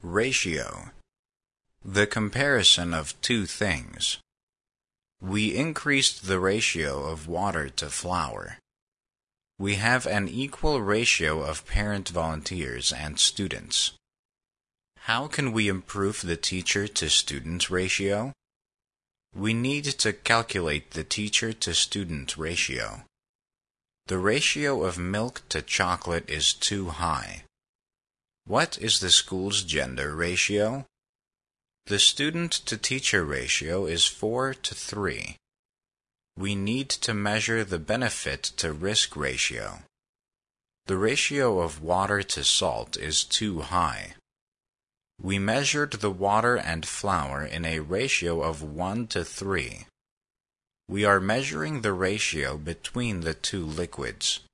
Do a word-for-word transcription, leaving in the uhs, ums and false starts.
Ratio. The comparison of two things. We increased the ratio of water to flour. We have an equal ratio of parent volunteers and students. How can we improve the teacher to student ratio? We need to calculate the teacher to student ratio. The ratio of milk to chocolate is too high. What is the school's gender ratio? The student to teacher ratio is four to three. We need to measure the benefit to risk ratio. The ratio of water to salt is too high. We measured the water and flour in a ratio of one to three. We are measuring the ratio between the two liquids.